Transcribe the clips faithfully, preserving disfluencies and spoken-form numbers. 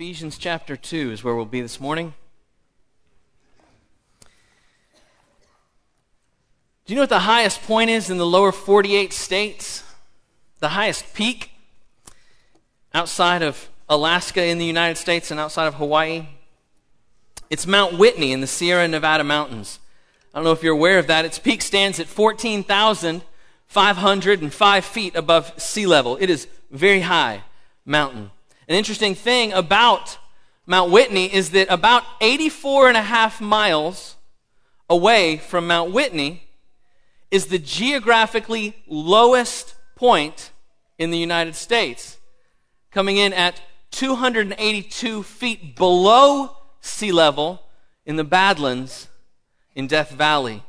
Ephesians chapter two is where we'll be this morning. Do you know what the highest point is in the lower forty-eight states? The highest peak outside of Alaska in the United States and outside of Hawaii? It's Mount Whitney in the Sierra Nevada mountains. I don't know if you're aware of that. Its peak stands at fourteen thousand five hundred five feet above sea level. It is a very high mountain. An interesting thing about Mount Whitney is that about eighty-four and a half miles away from Mount Whitney is the geographically lowest point in the United States, coming in at two hundred eighty-two feet below sea level in the Badlands in Death Valley.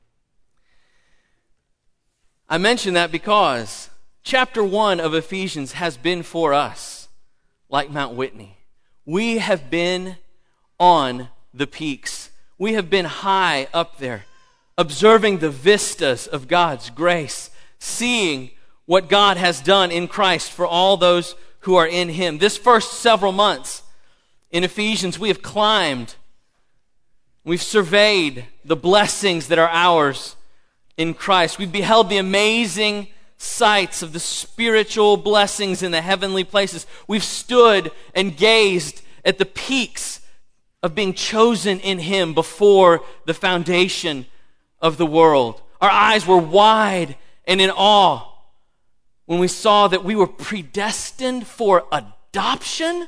I mention that because chapter one of Ephesians has been for us like Mount Whitney. We have been on the peaks. We have been high up there, observing the vistas of God's grace, seeing what God has done in Christ for all those who are in Him. This first several months in Ephesians, we have climbed, we've surveyed the blessings that are ours in Christ. We've beheld the amazing sights of the spiritual blessings in the heavenly places. We've stood and gazed at the peaks of being chosen in Him before the foundation of the world. Our eyes were wide and in awe when we saw that we were predestined for adoption.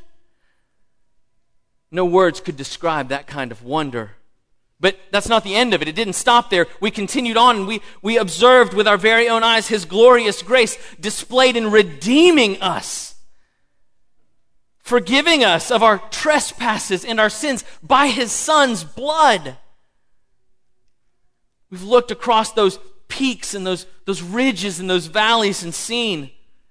No words could describe that kind of wonder. But that's not the end of it. It didn't stop there. We continued on and we, we observed with our very own eyes His glorious grace displayed in redeeming us, forgiving us of our trespasses and our sins by His Son's blood. We've looked across those peaks and those, those ridges and those valleys and seen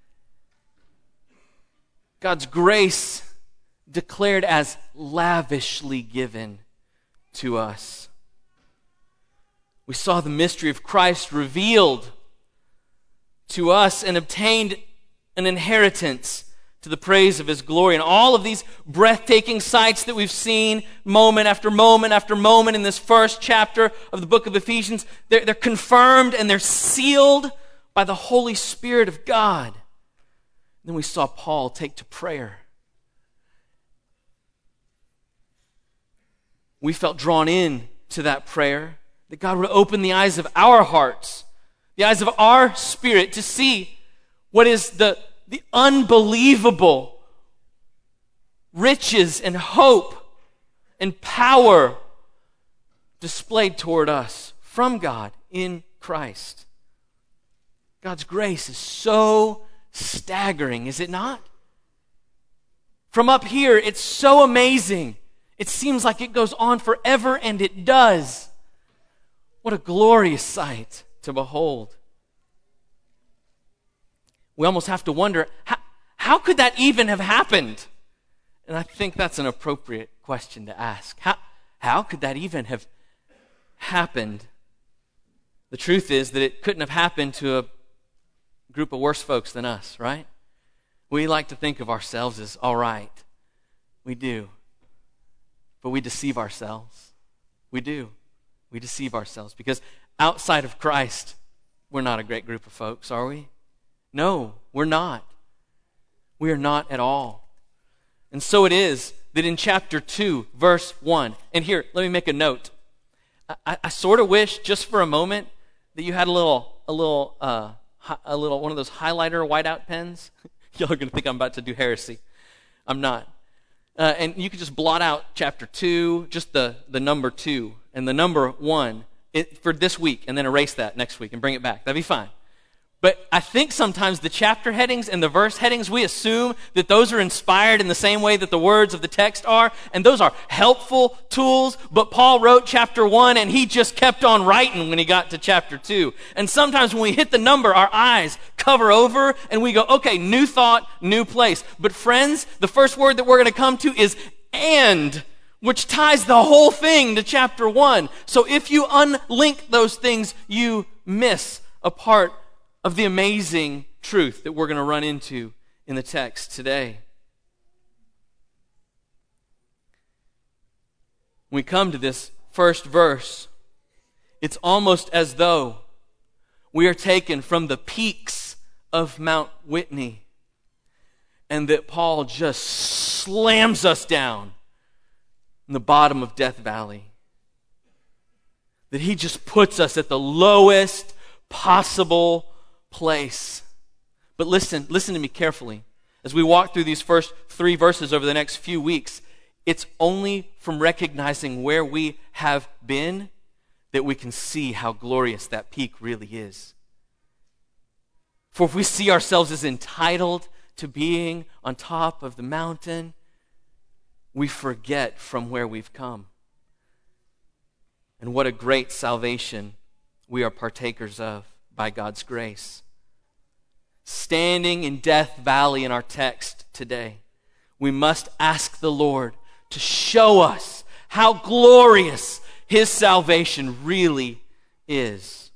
God's grace declared as lavishly given to us. We saw the mystery of Christ revealed to us and obtained an inheritance to the praise of His glory. And all of these breathtaking sights that we've seen moment after moment after moment in this first chapter of the book of Ephesians, they're, they're confirmed and they're sealed by the Holy Spirit of God. And then we saw Paul take to prayer. We felt drawn in to that prayer, that God would open the eyes of our hearts, the eyes of our spirit to see what is the, the unbelievable riches and hope and power displayed toward us from God in Christ. God's grace is so staggering, is it not? From up here, it's so amazing. It seems like it goes on forever, and it does. What a glorious sight to behold. We almost have to wonder, how, how could that even have happened? And I think that's an appropriate question to ask. How, how could that even have happened? The truth is that it couldn't have happened to a group of worse folks than us, right? We like to think of ourselves as all right. We do. But we deceive ourselves. We do. We deceive ourselves because outside of Christ, we're not a great group of folks, are we? No, we're not. We are not at all. And so it is that in chapter two, verse one, and here, let me make a note. I, I sort of wish, just for a moment, that you had a little, a little, uh, a little, one of those highlighter whiteout pens. Y'all are going to think I'm about to do heresy. I'm not. Uh, and you could just blot out chapter two, just the, the number two, and the number one it, for this week, and then erase that next week and bring it back. That'd be fine. But I think sometimes the chapter headings and the verse headings, we assume that those are inspired in the same way that the words of the text are, and those are helpful tools, but Paul wrote chapter one, and he just kept on writing when he got to chapter two. And sometimes when we hit the number, our eyes cover over, and we go, okay, new thought, new place. But friends, the first word that we're going to come to is and, which ties the whole thing to chapter one. So if you unlink those things, you miss a part of the amazing truth that we're going to run into in the text today. we come to this first verse, it's almost as though we are taken from the peaks of Mount Whitney, and that Paul just slams us down in the bottom of Death Valley. That he just puts us at the lowest possible place. But listen, listen to me carefully. As we walk through these first three verses over the next few weeks, it's only from recognizing where we have been that we can see how glorious that peak really is. For if we see ourselves as entitled to being on top of the mountain, we forget from where we've come. And what a great salvation we are partakers of by God's grace. Standing in Death Valley in our text today, we must ask the Lord to show us how glorious His salvation really is.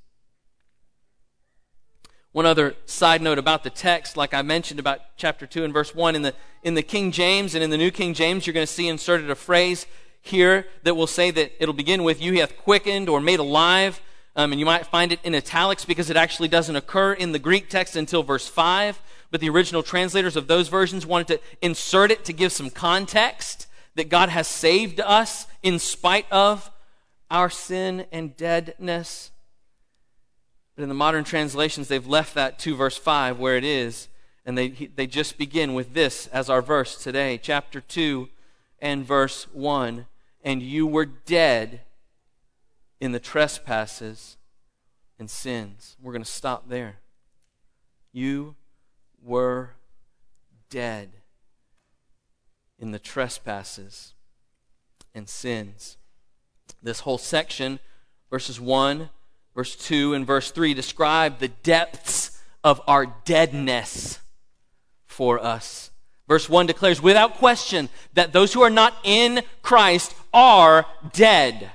One other side note about the text, like I mentioned about chapter two and verse one, in the, in the King James and in the New King James, you're going to see inserted a phrase here that will say that it'll begin with, "You hath quickened," or "made alive," um, and you might find it in italics because it actually doesn't occur in the Greek text until verse five, but the original translators of those versions wanted to insert it to give some context that God has saved us in spite of our sin and deadness. But in the modern translations, they've left that to verse five where it is, and they they just begin with this as our verse today, chapter two and verse one. "And you were dead in the trespasses and sins." We're going to stop there. You were dead in the trespasses and sins. This whole section, verses one, verse two, and verse three, describe the depths of our deadness for us. Verse one declares without question that those who are not in Christ are dead.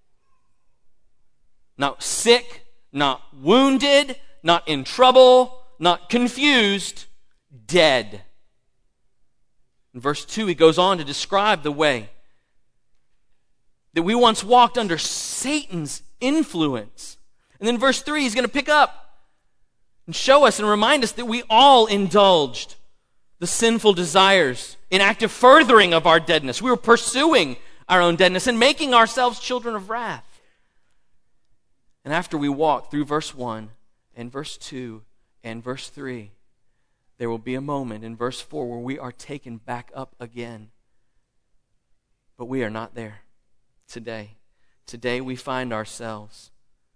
Not sick, not wounded, not in trouble, not confused, dead. In verse two, he goes on to describe the way that we once walked under Satan's influence. And then verse three, he's going to pick up and show us and remind us that we all indulged the sinful desires in active furthering of our deadness. We were pursuing our own deadness and making ourselves children of wrath. And after we walk through verse one and verse two and verse three, there will be a moment in verse four where we are taken back up again. But we are not there today. Today we find ourselves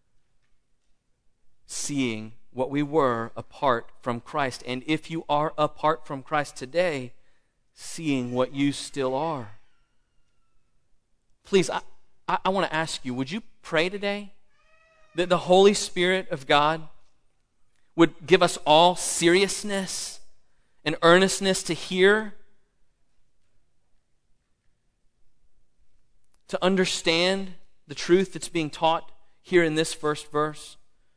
seeing what we were apart from Christ. And if you are apart from Christ today, seeing what you still are. Please, I, I, I want to ask you, would you pray today that the Holy Spirit of God would give us all seriousness and earnestness to hear, to understand the truth that's being taught here in this first verse?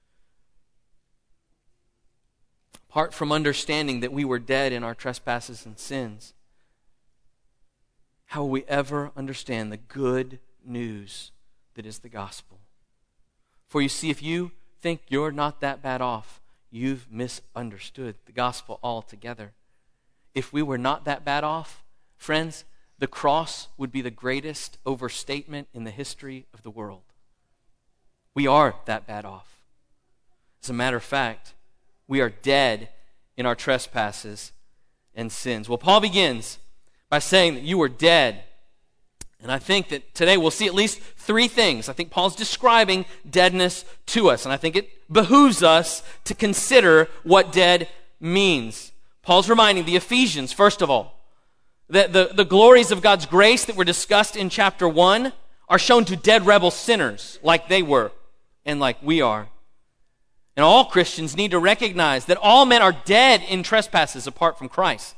Apart from understanding that we were dead in our trespasses and sins, how will we ever understand the good news that is the gospel? For you see, if you think you're not that bad off, you've misunderstood the gospel altogether. If we were not that bad off, friends, the cross would be the greatest overstatement in the history of the world. We are that bad off. As a matter of fact, we are dead in our trespasses and sins. Well, Paul begins by saying that you were dead. And I think that today we'll see at least three things. I think Paul's describing deadness to us. And I think it behooves us to consider what dead means. Paul's reminding the Ephesians, first of all, that the, the glories of God's grace that were discussed in chapter one are shown to dead rebel sinners like they were and like we are. And all Christians need to recognize that all men are dead in trespasses apart from Christ.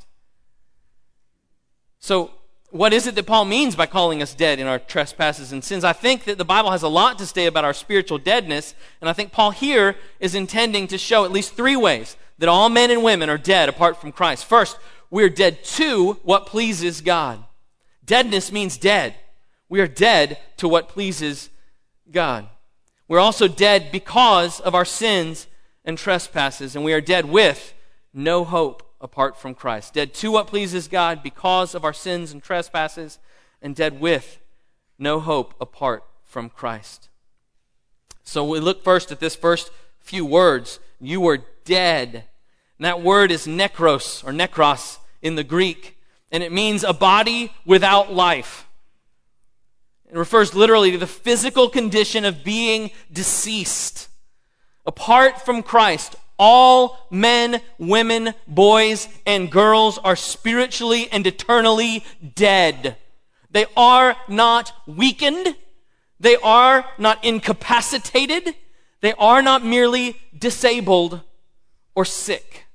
So, what is it that Paul means by calling us dead in our trespasses and sins? I think that the Bible has a lot to say about our spiritual deadness, and I think Paul here is intending to show at least three ways that all men and women are dead apart from Christ. First, we're dead to what pleases God. Deadness means dead. We are dead to what pleases God. We're also dead because of our sins and trespasses, and we are dead with no hope apart from Christ. Dead to what pleases God because of our sins and trespasses, and dead with no hope apart from Christ. So we look first at this first few words. You were dead. And that word is nekros, or nekros in the Greek, and it means a body without life. It refers literally to the physical condition of being deceased. Apart from Christ, all men, women, boys, and girls are spiritually and eternally dead. They are not weakened. They are not incapacitated. They are not merely disabled or sick.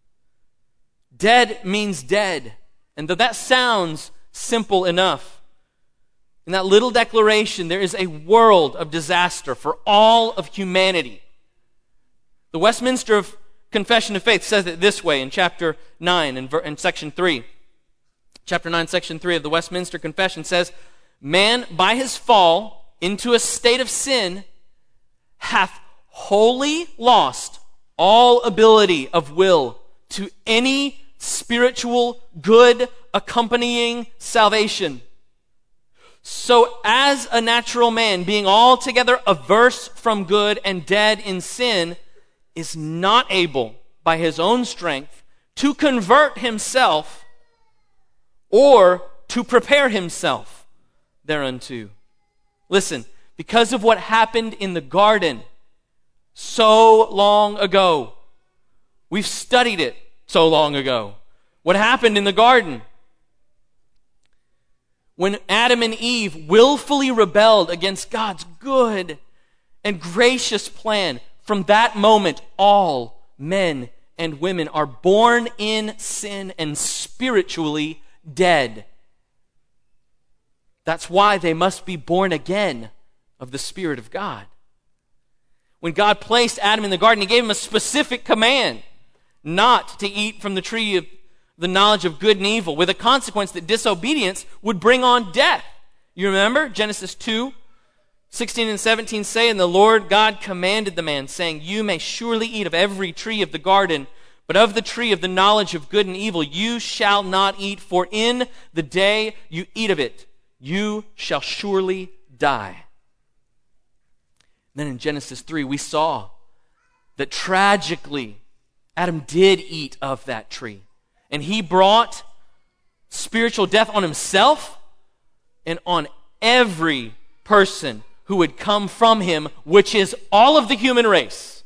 Dead means dead. And though that sounds simple enough, in that little declaration, there is a world of disaster for all of humanity. The Westminster Confession of Faith says it this way in chapter nine and in section three. Chapter nine, section three of the Westminster Confession says, "Man, by his fall into a state of sin, hath wholly lost all ability of will to any spiritual good accompanying salvation. So as a natural man, being altogether averse from good and dead in sin, is not able by his own strength to convert himself or to prepare himself thereunto." Listen, because of what happened in the garden so long ago, we've studied it so long ago. What happened in the garden? When Adam and Eve willfully rebelled against God's good and gracious plan, from that moment, all men and women are born in sin and spiritually dead. That's why they must be born again of the Spirit of God. When God placed Adam in the garden, He gave him a specific command not to eat from the tree of the knowledge of good and evil, with a consequence that disobedience would bring on death. You remember Genesis two, sixteen and seventeen say, "And the Lord God commanded the man, saying, You may surely eat of every tree of the garden, but of the tree of the knowledge of good and evil you shall not eat, for in the day you eat of it, you shall surely die." And then in Genesis three, we saw that tragically Adam did eat of that tree. And he brought spiritual death on himself and on every person who would come from him, which is all of the human race.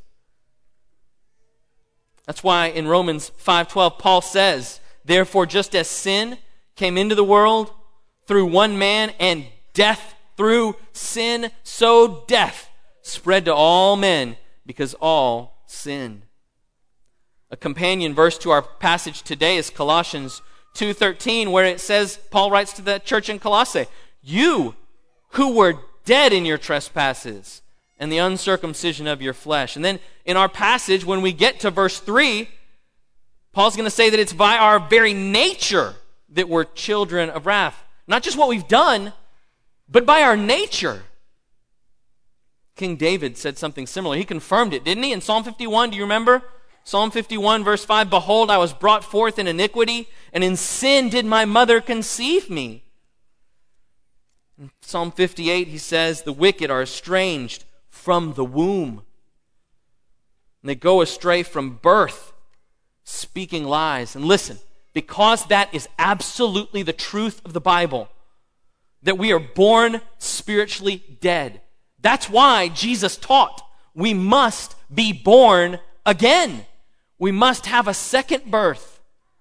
That's why in Romans five twelve, Paul says, "Therefore, just as sin came into the world through one man, and death through sin, so death spread to all men, because all sinned." A companion verse to our passage today is Colossians two thirteen, where it says, Paul writes to the church in Colossae, "You who were dead in your trespasses and the uncircumcision of your flesh." And then in our passage, when we get to verse three, Paul's going to say that it's by our very nature that we're children of wrath. Not just what we've done, but by our nature. King David said something similar. He confirmed it, didn't he? In Psalm fifty-one, do you remember? Psalm fifty-one, verse five, "Behold, I was brought forth in iniquity, and in sin did my mother conceive me." In Psalm fifty-eight, he says, "The wicked are estranged from the womb, and they go astray from birth, speaking lies." And listen, because that is absolutely the truth of the Bible, that we are born spiritually dead, that's why Jesus taught we must be born again. We must have a second birth.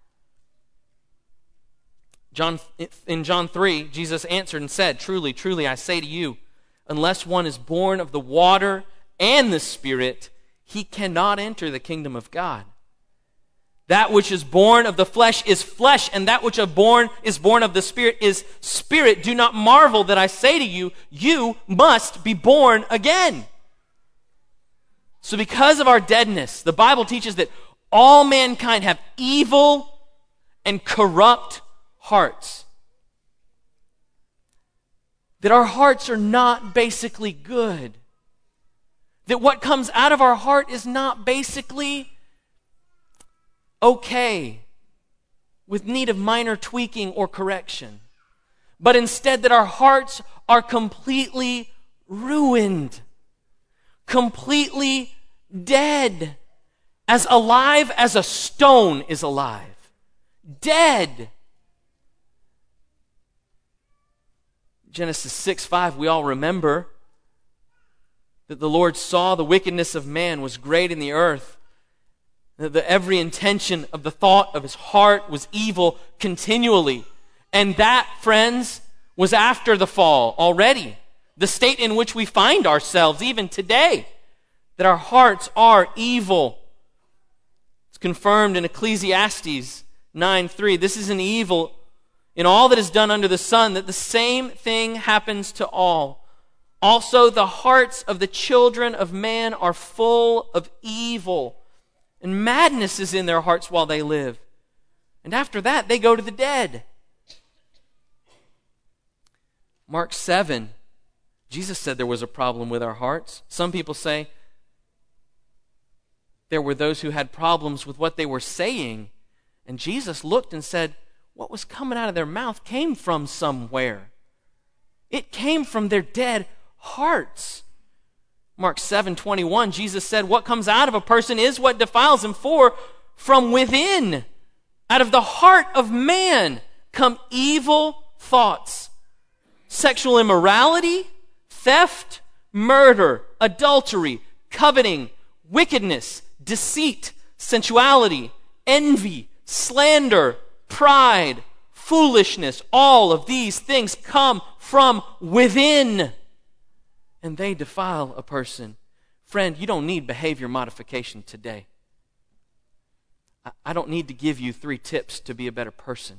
John, in John three, Jesus answered and said, "Truly, truly, I say to you, unless one is born of the water and the Spirit, he cannot enter the kingdom of God. That which is born of the flesh is flesh, and that which is born is born of the Spirit is spirit. Do not marvel that I say to you, you must be born again." So because of our deadness, the Bible teaches that all mankind have evil and corrupt hearts. that our hearts are not basically good. That what comes out of our heart is not basically okay, with need of minor tweaking or correction. But instead that our hearts are completely ruined, completely dead, as alive as a stone is alive. Dead. Genesis six five, we all remember that the Lord saw the wickedness of man was great in the earth, that the, every intention of the thought of his heart was evil continually. And that, friends, was after the fall already. The state in which we find ourselves even today, that our hearts are evil. It's confirmed in Ecclesiastes nine three. This is an evil in all that is done under the sun, that the same thing happens to all. Also, the hearts of the children of man are full of evil, and madness is in their hearts while they live. And after that, they go to the dead. Mark seven, Jesus said there was a problem with our hearts. Some people say there were those who had problems with what they were saying, and Jesus looked and said, what was coming out of their mouth came from somewhere. It came from their dead hearts. Mark seven twenty-one, Jesus said, what comes out of a person is what defiles him, for from within, out of the heart of man, come evil thoughts, sexual immorality, theft, murder, adultery, coveting, wickedness, deceit, sensuality, envy, slander, pride, foolishness. All of these things come from within, and they defile a person. Friend, you don't need behavior modification today. I don't need to give you three tips to be a better person.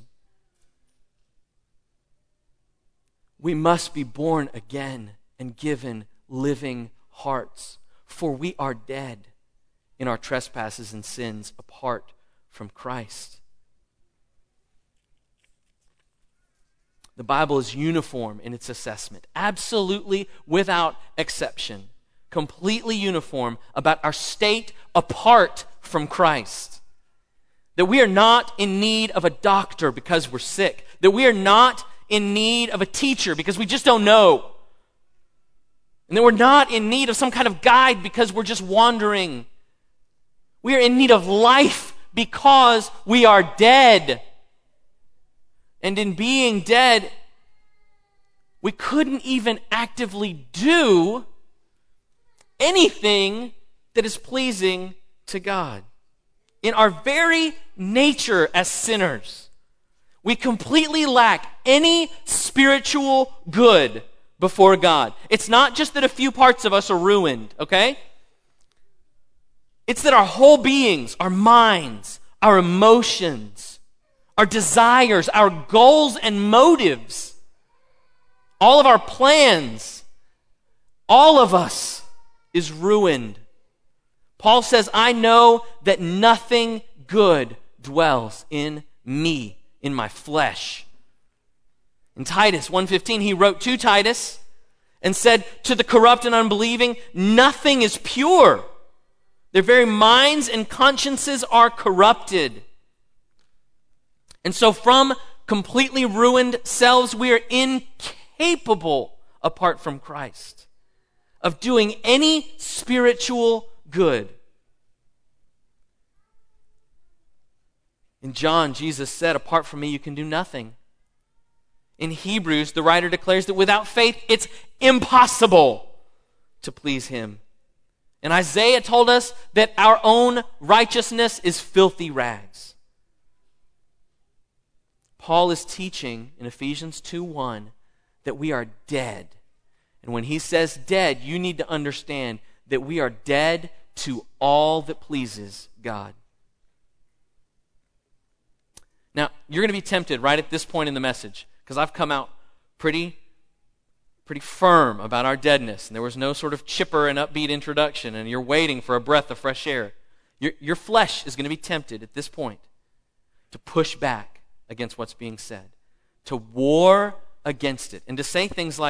We must be born again and given living hearts, for we are dead in our trespasses and sins apart from Christ. The Bible is uniform in its assessment, absolutely without exception, completely uniform about our state apart from Christ. That we are not in need of a doctor because we're sick. That we are not in need of a teacher because we just don't know. And that we're not in need of some kind of guide because we're just wandering. We are in need of life because we are dead. And in being dead, we couldn't even actively do anything that is pleasing to God. In our very nature as sinners, we completely lack any spiritual good before God. It's not just that a few parts of us are ruined, okay? It's that our whole beings, our minds, our emotions, our desires, our goals and motives, all of our plans, all of us is ruined. Paul says, I know that nothing good dwells in me, in my flesh. In Titus one fifteen, he wrote to Titus and said, to the corrupt and unbelieving, nothing is pure. Their very minds and consciences are corrupted. And so from completely ruined selves, we are incapable, apart from Christ, of doing any spiritual good. In John, Jesus said, apart from me, you can do nothing. In Hebrews, the writer declares that without faith, it's impossible to please him. And Isaiah told us that our own righteousness is filthy rags. Paul is teaching in Ephesians two one that we are dead. And when he says dead, you need to understand that we are dead to all that pleases God. Now, you're going to be tempted right at this point in the message, because I've come out pretty, pretty firm about our deadness, and there was no sort of chipper and upbeat introduction, and you're waiting for a breath of fresh air. Your, your flesh is going to be tempted at this point to push back against what's being said, to war against it, and to say things like,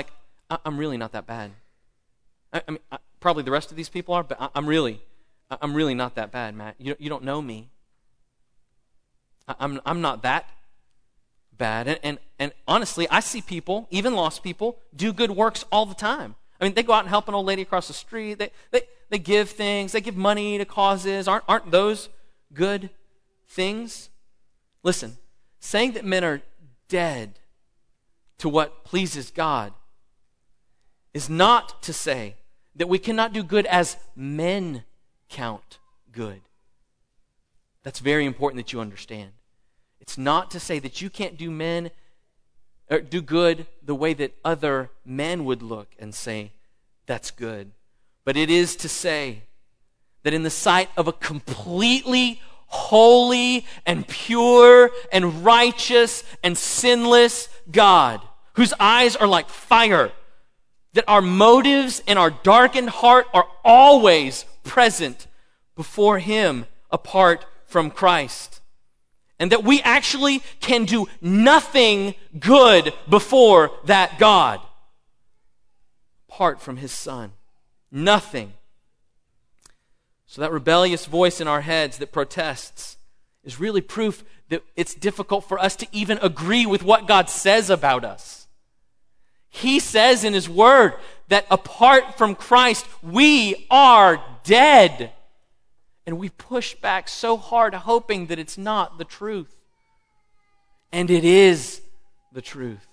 I, I'm really not that bad. I, I mean, I, probably the rest of these people are, but I, I'm really, I, I'm really not that bad, Matt. You, you don't know me. I, I'm, I'm not that bad. And, and, and honestly, I see people, even lost people, do good works all the time. I mean, they go out and help an old lady across the street. They, they, they give things. They give money to causes. Aren't, aren't those good things? Listen, saying that men are dead to what pleases God is not to say that we cannot do good as men count good. That's very important that you understand. It's not to say that you can't do men or do good the way that other men would look and say that's good. But it is to say that in the sight of a completely holy and pure and righteous and sinless God, whose eyes are like fire, that our motives and our darkened heart are always present before Him apart from Christ. And that we actually can do nothing good before that God apart from His Son. Nothing. So that rebellious voice in our heads that protests is really proof that it's difficult for us to even agree with what God says about us. He says in His Word that apart from Christ, we are dead. And we push back so hard hoping that it's not the truth. And it is the truth.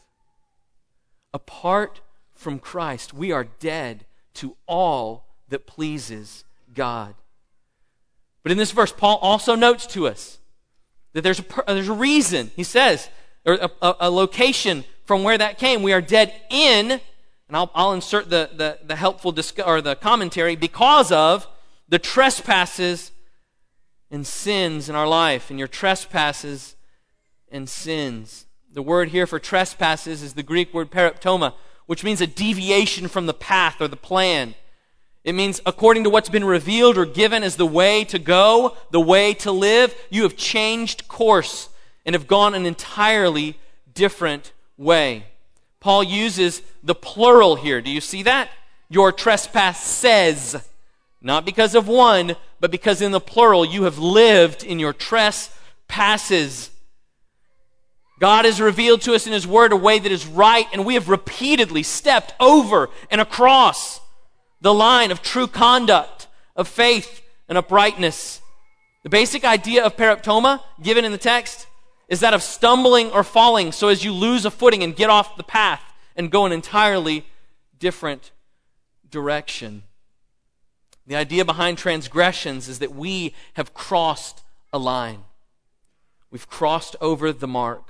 Apart from Christ, we are dead to all that pleases God. But in this verse, Paul also notes to us that there's a, there's a reason. He says, or a, a, a location from where that came. We are dead in, and I'll, I'll insert the, the, the helpful discuss, or the commentary, because of the trespasses and sins in our life, and your trespasses and sins. The word here for trespasses is the Greek word paraptoma, which means a deviation from the path or the plan. It means according to what's been revealed or given as the way to go, the way to live, you have changed course and have gone an entirely different way. Paul uses the plural here. Do you see that? Your trespass says, not because of one, but because in the plural you have lived in your trespasses. God has revealed to us in His Word a way that is right, and we have repeatedly stepped over and across the line of true conduct, of faith and uprightness. The basic idea of paraptoma, given in the text, is that of stumbling or falling so as you lose a footing and get off the path and go an entirely different direction. The idea behind transgressions is that we have crossed a line. We've crossed over the mark.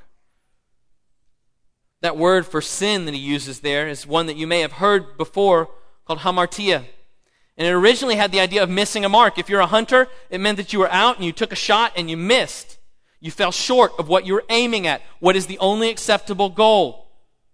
That word for sin that he uses there is one that you may have heard before, called hamartia. And it originally had the idea of missing a mark. If you're a hunter, it meant that you were out and you took a shot and you missed. You fell short of what you were aiming at, what is the only acceptable goal.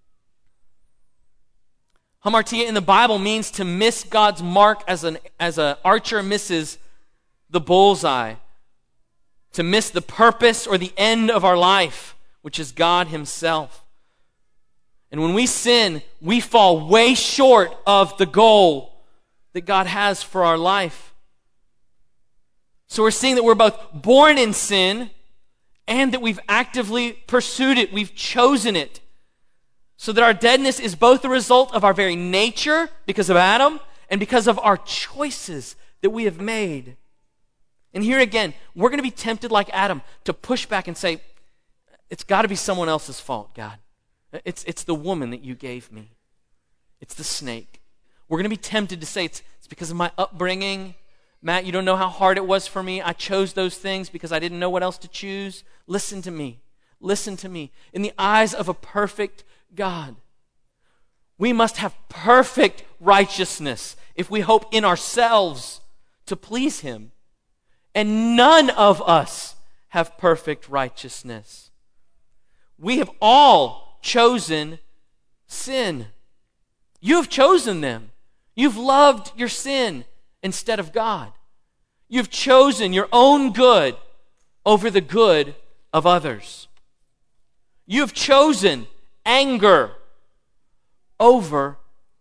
Hamartia in the Bible means to miss God's mark as an as an archer misses the bullseye. To miss the purpose or the end of our life, which is God Himself. And when we sin, we fall way short of the goal that God has for our life. So we're seeing that we're both born in sin and that we've actively pursued it. We've chosen it. So that our deadness is both the result of our very nature, because of Adam, and because of our choices that we have made. And here again, we're going to be tempted like Adam to push back and say, it's got to be someone else's fault, God. It's, it's the woman that you gave me. It's the snake. We're going to be tempted to say, it's, it's because of my upbringing. Matt, you don't know how hard it was for me. I chose those things because I didn't know what else to choose. Listen to me. Listen to me. In the eyes of a perfect God, we must have perfect righteousness if we hope in ourselves to please Him. And none of us have perfect righteousness. We have all chosen sin. You have chosen them. You've loved your sin instead of God. You've chosen your own good over the good of others. You have chosen anger over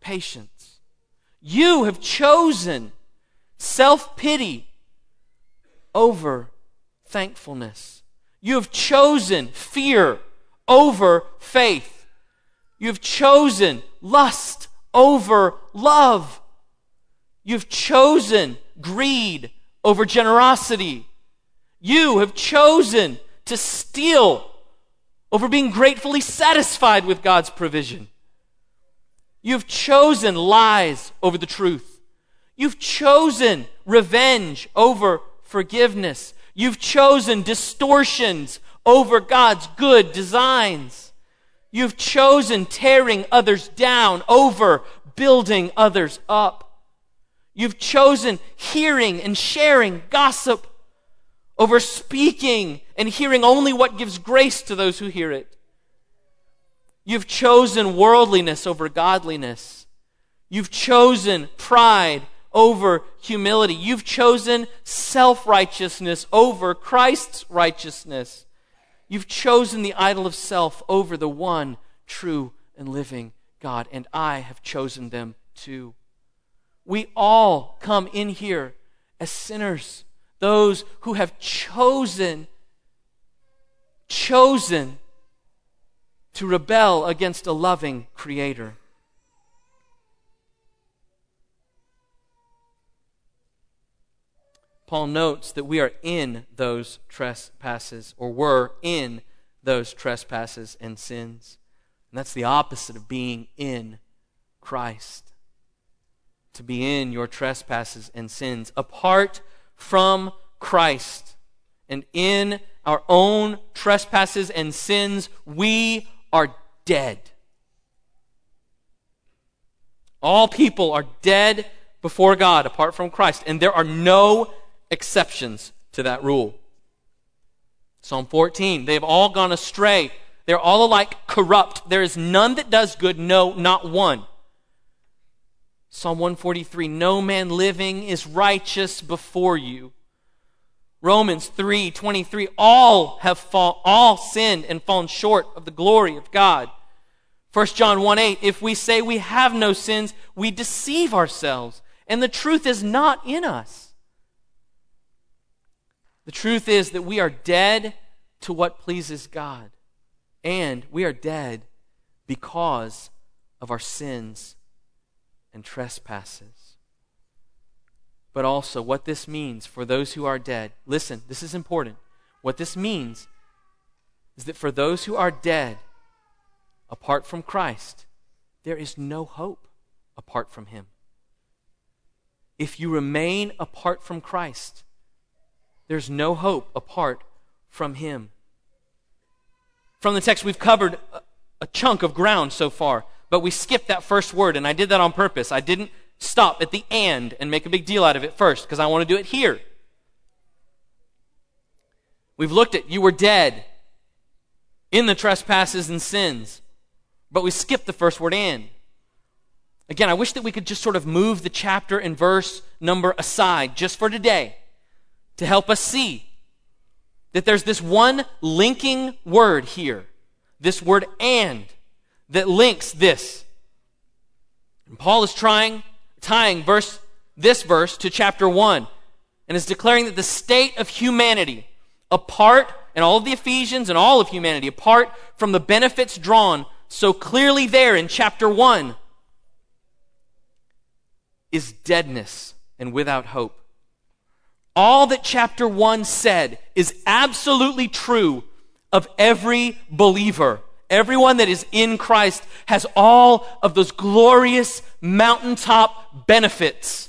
patience. You have chosen self-pity over thankfulness. You have chosen fear over faith. You have chosen lust over love. You've chosen greed over generosity. You have chosen to steal over being gratefully satisfied with God's provision. You've chosen lies over the truth. You've chosen revenge over forgiveness. You've chosen distortions over God's good designs. You've chosen tearing others down over building others up. You've chosen hearing and sharing gossip over speaking and hearing only what gives grace to those who hear it. You've chosen worldliness over godliness. You've chosen pride over humility. You've chosen self-righteousness over Christ's righteousness. You've chosen the idol of self over the one true and living God, and I have chosen them too. We all come in here as sinners, those who have chosen, chosen to rebel against a loving Creator. Paul notes that we are in those trespasses, or were in those trespasses and sins. And that's the opposite of being in Christ. To be in your trespasses and sins apart from Christ and in our own trespasses and sins, we are dead. All people are dead before God apart from Christ, and there are no exceptions to that rule. Psalm fourteen, they have all gone astray. They're all alike corrupt. There is none that does good, no, not one. Psalm one forty-three, no man living is righteous before you. Romans three twenty-three, all have fall, all sinned and fallen short of the glory of God. First John one eight, if we say we have no sins, we deceive ourselves, and the truth is not in us. The truth is that we are dead to what pleases God, and we are dead because of our sins and trespasses. But also, what this means for those who are dead, listen, this is important. What this means is that for those who are dead apart from Christ, there is no hope apart from Him. If you remain apart from Christ, there's no hope apart from Him. From the text, we've covered a, a chunk of ground so far, but we skipped that first word, and I did that on purpose. I didn't stop at the and and make a big deal out of it first, because I want to do it here. We've looked at you were dead in the trespasses and sins, but we skipped the first word and. Again, I wish that we could just sort of move the chapter and verse number aside just for today to help us see that there's this one linking word here, this word and, that links this. And Paul is trying, tying verse, this verse to chapter one, and is declaring that the state of humanity, apart, and all of the Ephesians and all of humanity, apart from the benefits drawn so clearly there in chapter one, is deadness and without hope. All that chapter one said is absolutely true of every believer. Everyone that is in Christ has all of those glorious mountaintop benefits.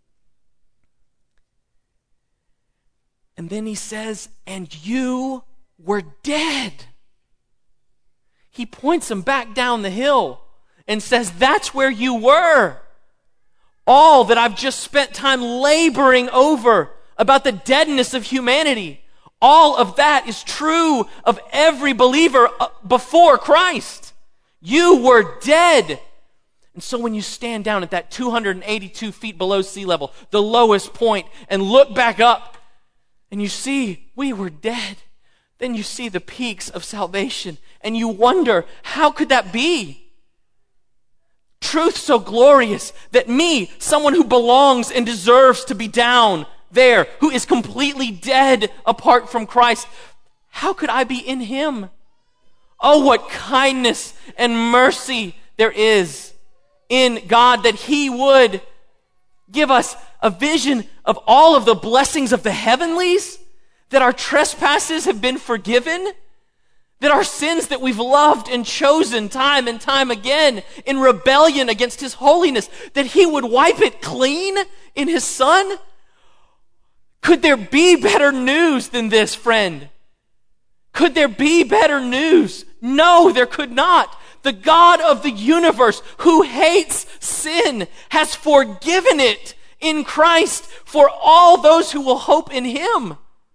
And then he says, and you were dead. He points them back down the hill and says, that's where you were. All that I've just spent time laboring over about the deadness of humanity, all of that is true of every believer before Christ. You were dead. And so when you stand down at that two hundred eighty-two feet below sea level, the lowest point, and look back up, and you see we were dead, then you see the peaks of salvation, and you wonder, how could that be? truth so glorious that me, someone who belongs and deserves to be down there, who is completely dead apart from Christ, how could I be in him? Oh, what kindness and mercy there is in God that he would give us a vision of all of the blessings of the heavenlies, that our trespasses have been forgiven, that our sins that we've loved and chosen time and time again in rebellion against his holiness, that he would wipe it clean in his Son. Could there be better news than this, friend? Could there be better news? No, there could not. The God of the universe, who hates sin, has forgiven it in Christ for all those who will hope in him.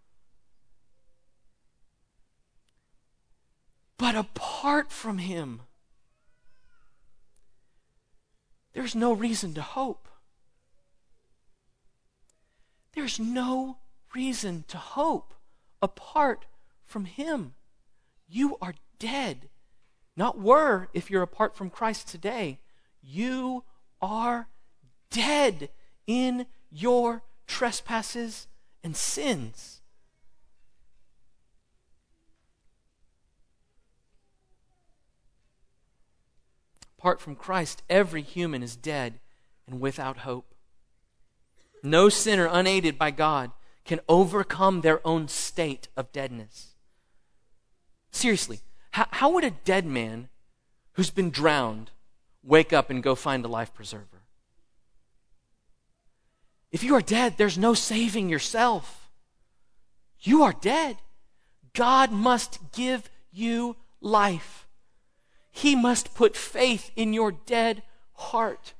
But apart from him, there's no reason to hope. There's no reason to hope apart from him. You are dead. Not were if you're apart from Christ today. You are dead in your trespasses and sins. Apart from Christ, every human is dead and without hope. No sinner unaided by God can overcome their own state of deadness. Seriously, how, how would a dead man who's been drowned wake up and go find a life preserver? If you are dead, there's no saving yourself. You are dead. God must give you life. He must put faith in your dead heart.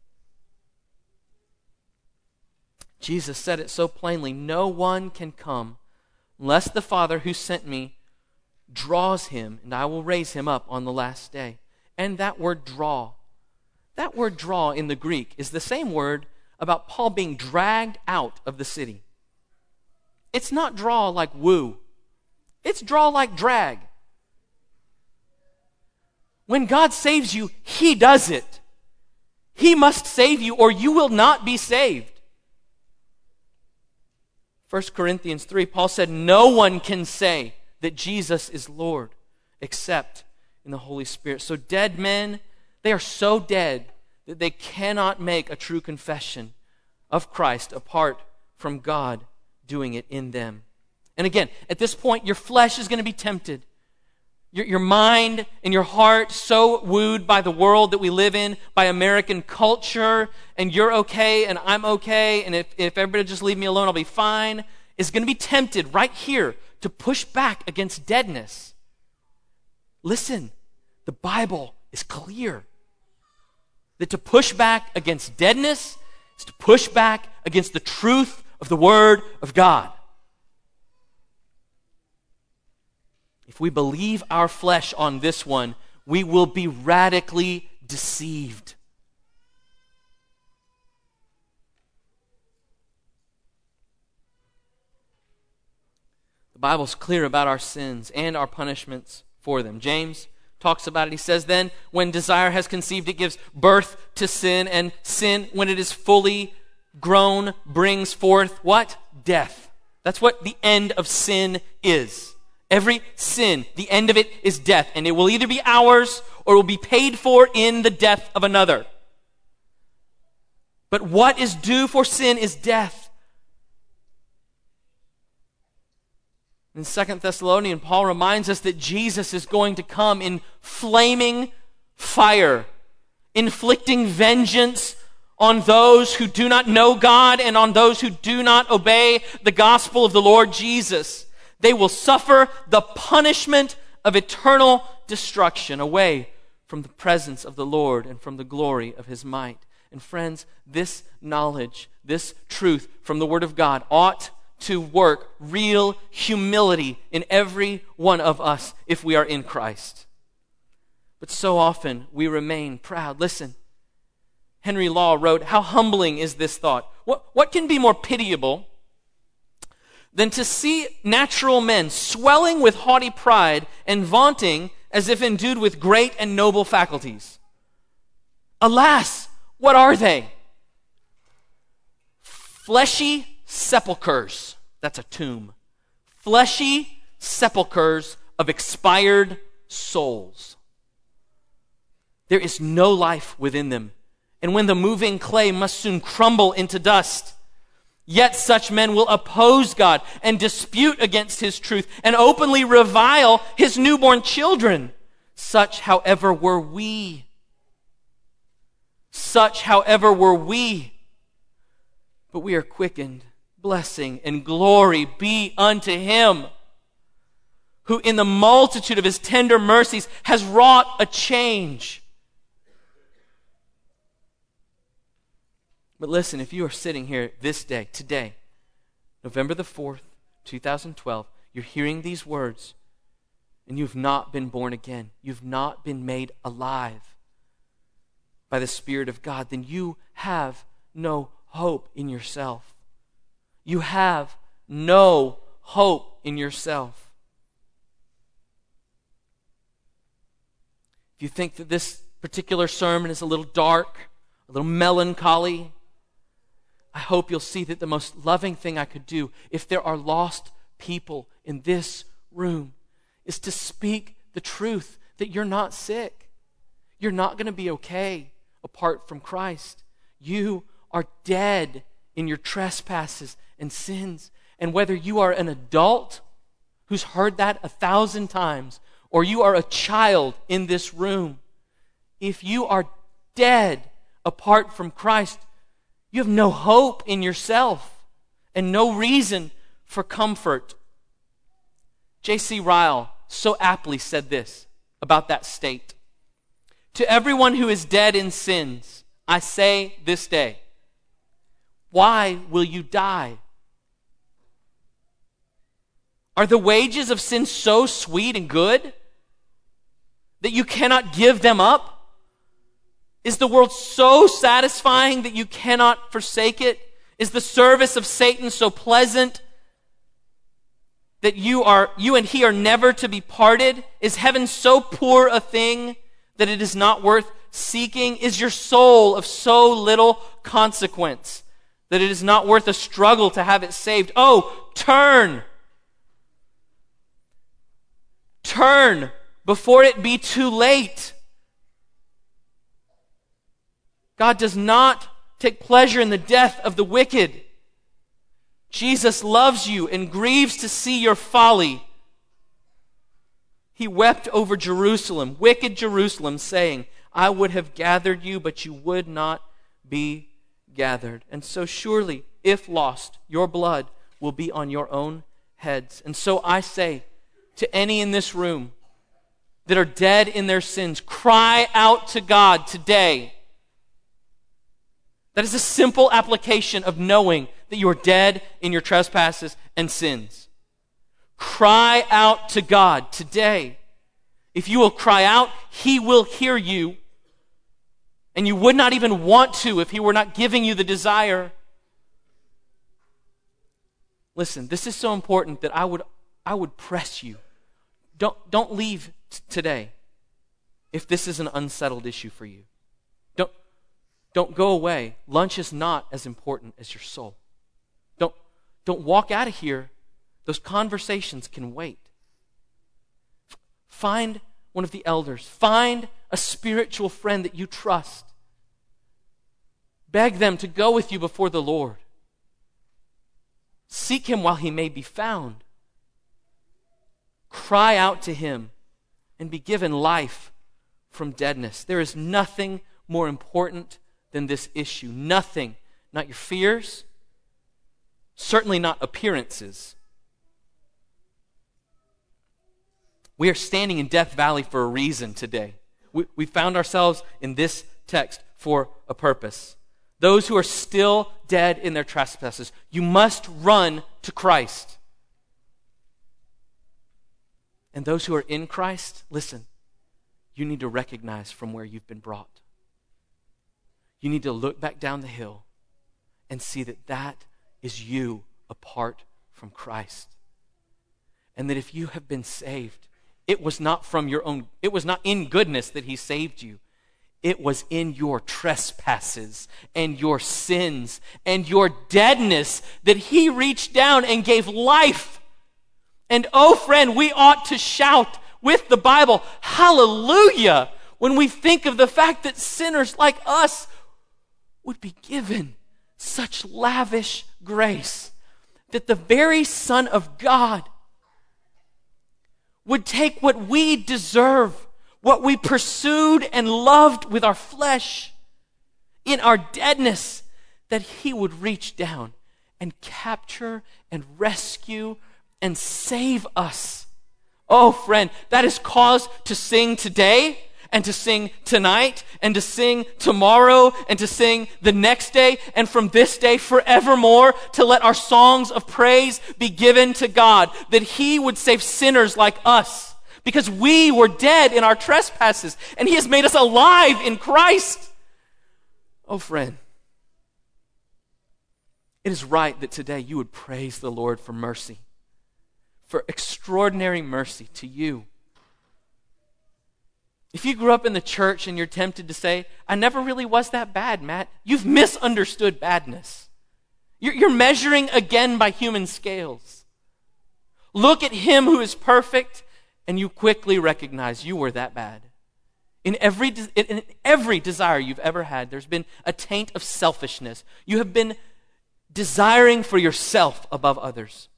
Jesus said it so plainly, no one can come unless the Father who sent me draws him, and I will raise him up on the last day. And that word draw, that word draw in the Greek is the same word about Paul being dragged out of the city. It's not draw like woo. It's draw like drag. When God saves you, he does it. He must save you or you will not be saved. First Corinthians three, Paul said, no one can say that Jesus is Lord except in the Holy Spirit. So dead men, they are so dead that they cannot make a true confession of Christ apart from God doing it in them. And again, at this point, your flesh is going to be tempted. Your, your mind and your heart so wooed by the world that we live in, by American culture, and you're okay and I'm okay, and if, if everybody just leave me alone, I'll be fine, is going to be tempted right here to push back against deadness. Listen, the Bible is clear that to push back against deadness is to push back against the truth of the Word of God. If we believe our flesh on this one, we will be radically deceived. The Bible's clear about our sins and our punishments for them. James talks about it. He says, then, when desire has conceived, it gives birth to sin, and sin, when it is fully grown, brings forth what? Death. That's what the end of sin is. Every sin, the end of it is death, and it will either be ours or it will be paid for in the death of another. But what is due for sin is death. In Second Thessalonians, Paul reminds us that Jesus is going to come in flaming fire, inflicting vengeance on those who do not know God and on those who do not obey the gospel of the Lord Jesus. They will suffer the punishment of eternal destruction away from the presence of the Lord and from the glory of his might. And friends, this knowledge, this truth from the Word of God ought to work real humility in every one of us if we are in Christ. But so often we remain proud. Listen, Henry Law wrote, how humbling is this thought? What, what can be more pitiable than to see natural men swelling with haughty pride and vaunting as if endued with great and noble faculties? Alas, what are they? Fleshy sepulchres. That's a tomb. Fleshy sepulchres of expired souls. There is no life within them. And when the moving clay must soon crumble into dust, yet such men will oppose God and dispute against his truth and openly revile his newborn children. Such, however, were we. Such, however, were we. But we are quickened. Blessing and glory be unto him who in the multitude of his tender mercies has wrought a change. But listen, if you are sitting here this day, today, November the fourth, two thousand twelve, you're hearing these words and you've not been born again, you've not been made alive by the Spirit of God, then you have no hope in yourself. You have no hope in yourself. If you think that this particular sermon is a little dark, a little melancholy, I hope you'll see that the most loving thing I could do, if there are lost people in this room, is to speak the truth that you're not sick. You're not going to be okay apart from Christ. You are dead in your trespasses and sins. And whether you are an adult who's heard that a thousand times, or you are a child in this room, if you are dead apart from Christ, you have no hope in yourself and no reason for comfort. J C Ryle so aptly said this about that state. To everyone who is dead in sins, I say this day, why will you die? Are the wages of sin so sweet and good that you cannot give them up? Is the world so satisfying that you cannot forsake it? Is the service of Satan so pleasant that you are you and he are never to be parted? Is heaven so poor a thing that it is not worth seeking? Is your soul of so little consequence that it is not worth a struggle to have it saved? Oh, turn! Turn before it be too late. God does not take pleasure in the death of the wicked. Jesus loves you and grieves to see your folly. He wept over Jerusalem, wicked Jerusalem, saying, I would have gathered you, but you would not be gathered. And so surely, if lost, your blood will be on your own heads. And so I say to any in this room that are dead in their sins, cry out to God today. That is a simple application of knowing that you are dead in your trespasses and sins. Cry out to God today. If you will cry out, He will hear you. And you would not even want to if He were not giving you the desire. Listen, this is so important that I would, I would press you. Don't, don't leave t- today if this is an unsettled issue for you. Don't, don't go away. Lunch is not as important as your soul. Don't, don't walk out of here. Those conversations can wait. F- find one of the elders. Find a spiritual friend that you trust. Beg them to go with you before the Lord. Seek Him while He may be found. Cry out to Him and be given life from deadness. There is nothing more important than this issue. Nothing. Not your fears. Certainly not appearances. We are standing in Death Valley for a reason today. We, we found ourselves in this text for a purpose. Those who are still dead in their trespasses, you must run to Christ. And those who are in Christ, listen, you need to recognize from where you've been brought. You need to look back down the hill and see that that is you apart from Christ. And that if you have been saved, it was not from your own, it was not in goodness that He saved you. It was in your trespasses and your sins and your deadness that he reached down and gave life. And oh, friend, we ought to shout with the Bible, hallelujah, when we think of the fact that sinners like us would be given such lavish grace, that the very Son of God would take what we deserve, what we pursued and loved with our flesh, in our deadness, that he would reach down and capture and rescue and save us. Oh, friend, that is cause to sing today, and to sing tonight, and to sing tomorrow, and to sing the next day, and from this day forevermore, to let our songs of praise be given to God, that he would save sinners like us, because we were dead in our trespasses, and he has made us alive in Christ. Oh, friend, it is right that today you would praise the Lord for mercy, for extraordinary mercy to you. If you grew up in the church and you're tempted to say, I never really was that bad, Matt, you've misunderstood badness. You're, you're measuring again by human scales. Look at him who is perfect, and you quickly recognize you were that bad. In every, in every desire you've ever had, there's been a taint of selfishness. You have been desiring for yourself above others.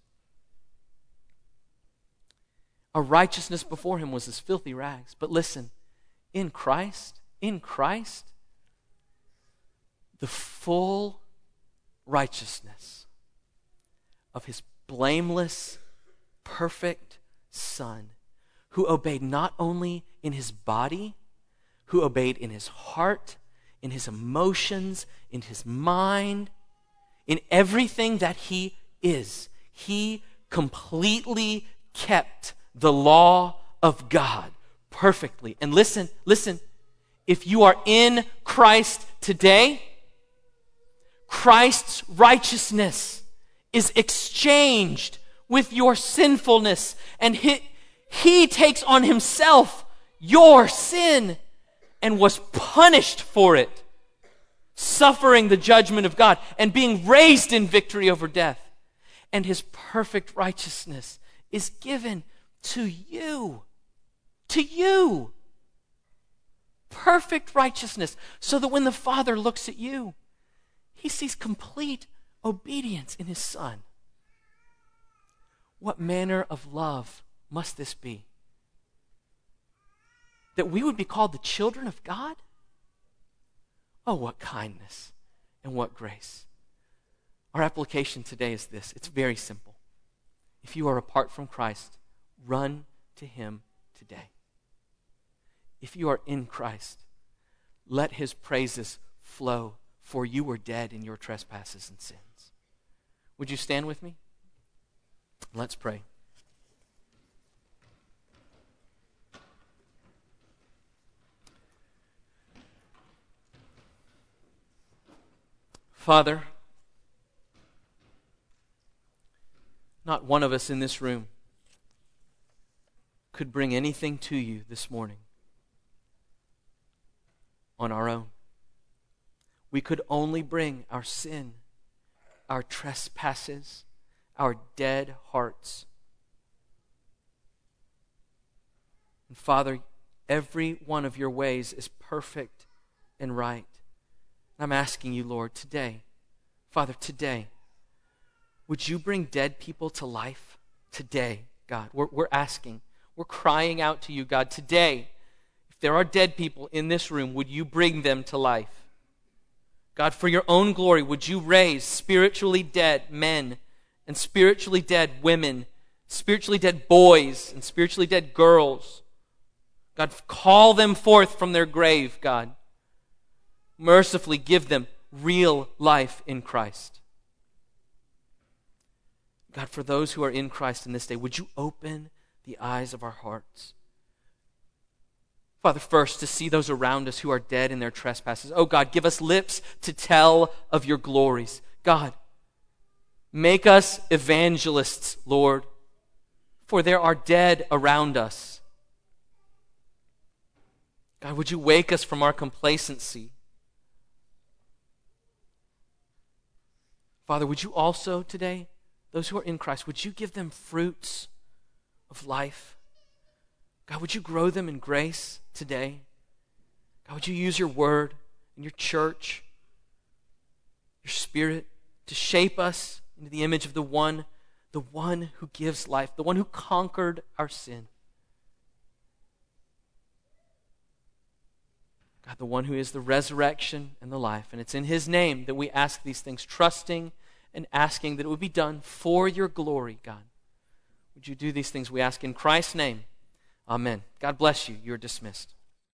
Our righteousness before him was as filthy rags. But listen, in Christ, in Christ, the full righteousness of his blameless, perfect Son, who obeyed not only in his body, who obeyed in his heart, in his emotions, in his mind, in everything that he is. He completely kept the law of God perfectly. And listen, listen, if you are in Christ today, Christ's righteousness is exchanged with your sinfulness, and he, he takes on himself your sin and was punished for it, suffering the judgment of God and being raised in victory over death. And his perfect righteousness is given to you. To you. Perfect righteousness. So that when the Father looks at you, he sees complete obedience in his Son. What manner of love must this be? That we would be called the children of God? Oh, what kindness and what grace. Our application today is this. It's very simple. If you are apart from Christ, run to him today. If you are in Christ, let his praises flow, for you were dead in your trespasses and sins. Would you stand with me? Let's pray. Father, not one of us in this room could bring anything to you this morning on our own. We could only bring our sin, our trespasses, our dead hearts. And Father, every one of your ways is perfect and right. I'm asking you, Lord, today, Father, today, would you bring dead people to life? Today, God, we're, we're asking, we're crying out to you, God, today, if there are dead people in this room, would you bring them to life? God, for your own glory, would you raise spiritually dead men and spiritually dead women, spiritually dead boys and spiritually dead girls? God, call them forth from their grave, God. Mercifully give them real life in Christ. God, for those who are in Christ in this day, would you open the eyes of our hearts? Father, first, to see those around us who are dead in their trespasses. Oh God, give us lips to tell of your glories. God, make us evangelists, Lord, for there are dead around us. God, would you wake us from our complacency? Father, would you also today, those who are in Christ, would you give them fruits of life? God, would you grow them in grace today? God, would you use your word and your church, your Spirit, to shape us into the image of the one, the one who gives life, the one who conquered our sin. God, the one who is the resurrection and the life. And it's in his name that we ask these things, trusting and asking that it would be done for your glory, God. Would you do these things? We ask in Christ's name. Amen. God bless you. You're dismissed.